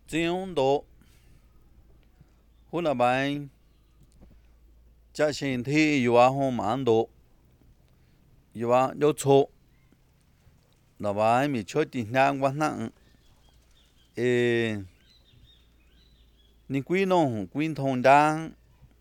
Tiếng độ Hú là bài Chá xin thi Yua hông mãn độ Yua yô chô là bài mi chô tì ngang quá nặng Nên quý nông quý thông đáng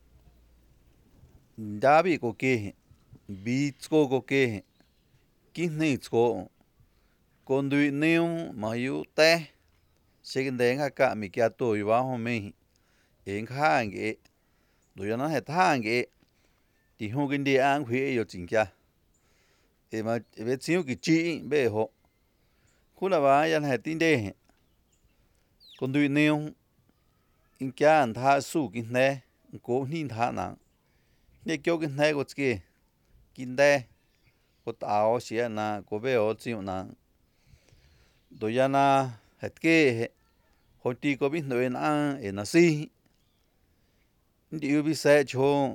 Đá bị cô kê Bí cô kê Kí nê cô Con đuôi nêu mà yếu tế Sẽ kênh đếng hạ cả mi kia tổ Yua hông mê Én khá anh ghê Rồi nó hết thá anh ghê Thì hông kênh đê án khuya yếu chính kia mà bé xíu cái chị bé hộ khu là bà yan hay tin đề còn đuôi nêu in kia anh tha su kinh nè cố nhìn tha nặng để kêu kinh nè có cái kinh đề có tao xí na có bé ở chịu nặng đôi yan na hết cái hồi tí có biết nói na na si đi ubi sẽ cho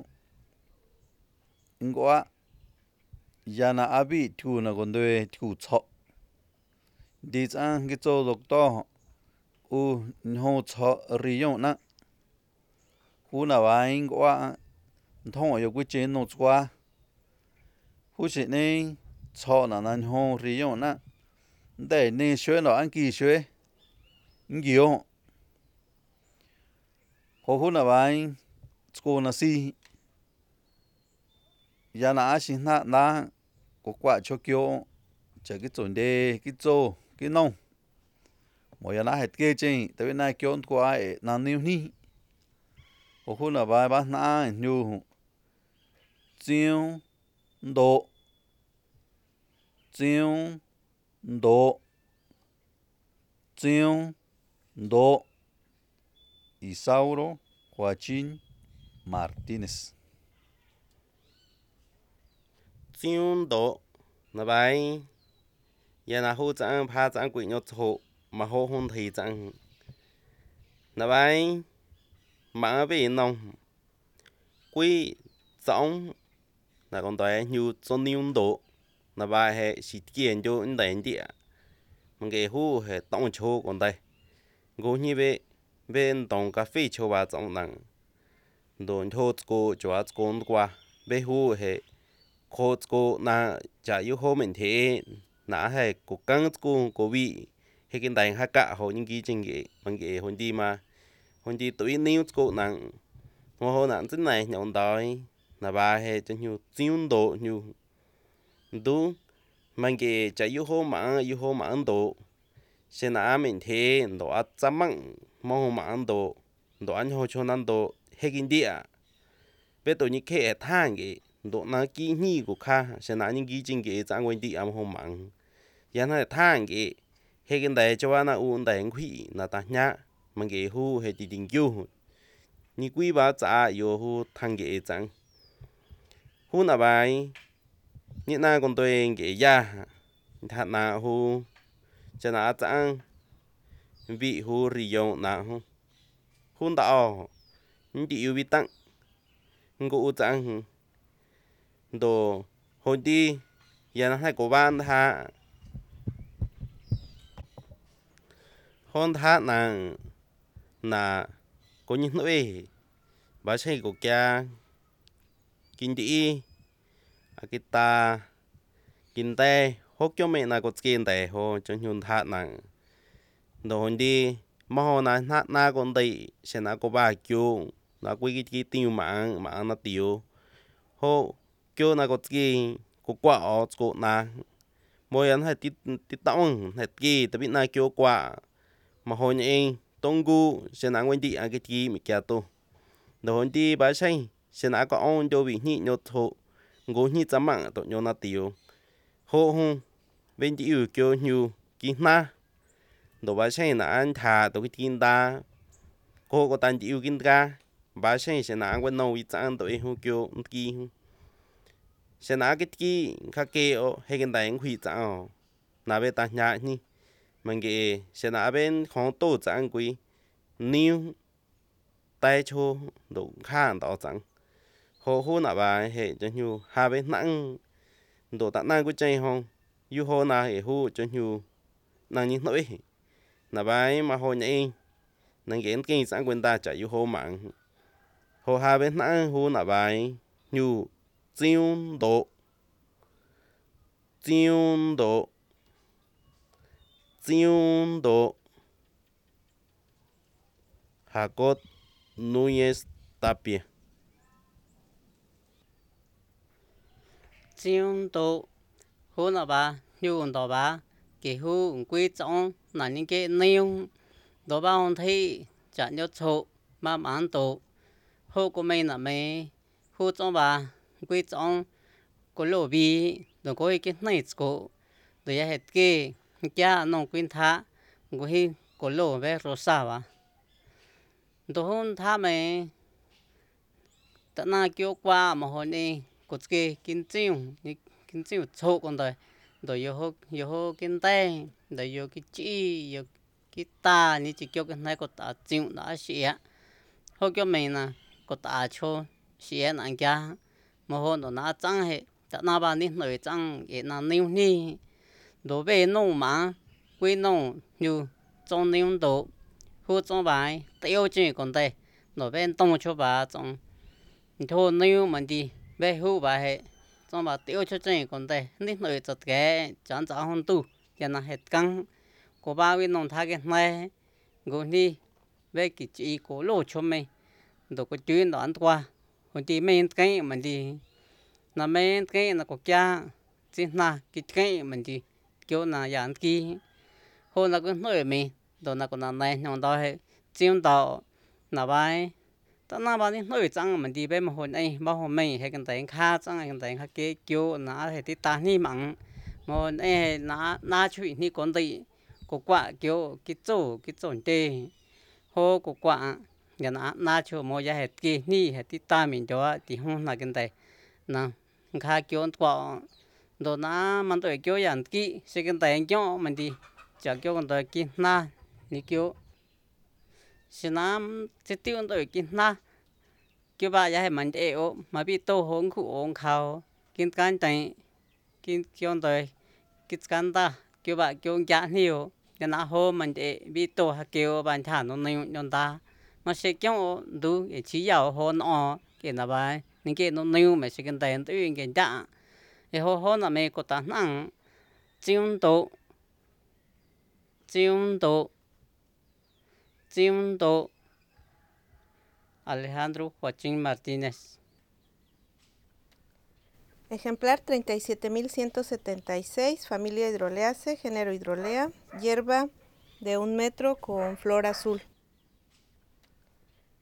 in quá yana abi thu na con đuôi thu chọ đi sang cái chỗ lục to hô chọ riêng na khu nào anh qua thông ở cái trên nó qua khu sĩ này chọ là anh hô riêng na để nên xuế nó anh kỳ xuế nhiều khu nào anh cô na si ya na xin na có quả cho kêu chỉ cái chuẩn đề cái chỗ cái nông mỗi ya na hết cái trên tại vì này kêu qua na nhiều ní khu nào bài bán na nhiều tiếng độ tiếng độ tiếng độ Isauro Joaquín Martínez tiếng độ là bài giờ là hỗ trợ phá trang quỷ nhột hộ mà hỗ hôn thì trang là bài mà về nông quỷ giống là con toài như cho niên độ là bài hệ sĩ kiến cho anh đánh địa mà cái hú hệ tổng số con toài ngô như vậy bên tổng cà phê cho bà giống nặng đồn thốt cô cho con qua bên hú hệ khốt cô na chả yêu hô mình thế na hệ cố gắng cô vị hệ cái đánh hạ cả họ những cái trình nghệ bằng cái hôn đi tụi níu cô nặng hô nặng thế này nhọn đói là bà hệ cho nhiều tiếng độ nhiều đúng mang cái chả yêu hô mà ăn độ sẽ na mình thế độ ăn chăm măng mong mà ăn độ độ ăn hồ cho ăn độ hệ cái địa bé tụi như cái thang cái độ na kỹ nhị của kha sẽ na những cái trình cái trang quan địa am hông mạng giờ này thang cái hệ cái này cho anh uống đại quỷ là ta nhá mang cái hu hệ đi đình yêu như quý bà trả yêu hu thang cái trang hu là bài như na con tôi cái ya thật na hu cho na trang vị hu riêng na hu hu đạo những điều yêu bị tăng ngũ trang đồ hồi đi giờ nó hay của ban tha hôn tha là có những nơi bà xây của kia kinh tế kita kinh tế hốt cho mẹ là có kinh tế hồ cho nhung tha nặng đồ hồi đi mà hồ na con đây sẽ na có ba kiểu là quý cái tiêu mạng mà nó tiêu hô kêu na có cái quả ở chỗ na mỗi anh hay tít tông hay cái tại vì na kêu quả mà hồi nhỉ tung gu sẽ na quên đi cái gì mình kia tu rồi đi bà say sẽ na có ông cho bị nhị nhột thụ ngô nhị chấm mạng tụi nhau na tiêu hô hô bên đi kêu nhiều kỹ na đồ bà say na anh thà tụi cái tin ta cô có tan chịu kinh ca bà say sẽ na quên nấu ít ăn tụi hô kêu kỹ sẽ na cái khác kêu hay cái đánh hủy tạo na bên ta nhà nhỉ mình cái sẽ na bên không tổ trang quý new tay cho đủ khăn đó chẳng hồ hồ na bà hệ cho nhiều hai bên nặng đồ tạ năng của chơi không yêu hồ na hệ hồ cho nhiều năng như nỗi na bà mà hồ nhảy nâng kiến kinh sáng quên ta chạy hô mạng hô hai bên nãy hô nạ bài nhu chiêu độ chiêu độ chiêu độ hà cốt Núñez Tapia chiêu độ hú nọ ba nhu đó ba kỳ hú quy trọng là những cái nêu đó ba hôn thị chả nhớ chỗ mà bán tổ hú của mình là mấy hú trong ba quy trọng của lô bì đó có cái này của rồi hết cái cha nông quyên thá của hi của lô về rosa ba đó hôn thá mấy tận na kêu qua mà hồi này có cái kinh chiêu chỗ con đời rồi vô hô kinh tế rồi vô cái chi vô cái ta như chỉ kêu cái này có ta chiêu đã xỉa hô kêu mình nè có ta cho xỉa nặng kia mà hồi nó nã trăng hệ tận na ba ní nơi trăng cái na níu ní đồ về nông mà quê nông như trong níu đồ hô trong bài tiêu chỉ con đời nó bên tông cho bà trong thôi níu mình đi về hú bà hệ trong bà tiêu cho chân còn đây nít nơi chật ghé chán chán hôn tu giờ là hết căng của ba bên nông thác cái này gồm đi về cái chỉ của lô cho mình đồ có chuyên đó ăn qua hồi thì mình cái mình đi là mình cái là có cha chỉ là cái mình đi kiểu là dạng kia hôm là cái nơi mình đồ là còn là này nhon đó hệ chiêm đó là bài tao na ba ni nói chẳng mình đi bên mà hồi này bao hôm nay hay cái tiền khá chẳng hay cái tiền khá cái kiểu nó hay tí ta ni mặn mà hồi này nó chuyện ni con gì có quả kiểu cái chỗ tê hồ có quả nhà nó chỗ mua giá hết cái ni hết tí ta mình cho thì không là cái tiền nè khá kiểu quả đồ nó mình tôi kiểu dạng kỹ sẽ cái tiền cho mình đi chả kiểu con tôi kia na ni kiểu xin nám sẽ tiêu tôi kia na kiểu ba giá mình để ô mà bị tô hỗn khu ổn khâu kiến can tay kiến kiểu tôi kiến can ta kiểu ba kiểu giá nhiều cho nó hôm mình để bị tô hạt kiểu bàn thản nó nhiều nhon ta mà sẽ kiểu đủ để chỉ giàu hôn ọ cái là bài những cái nó nhiều mà sẽ cái tiền tự nhiên cái giá thì hôn là mình có tán năng chiêm độ Alejandro Joaquín Martínez. Ejemplar 37.176, familia Hydroleaceae, género Hydrolea, hierba de 1 metro con flor azul.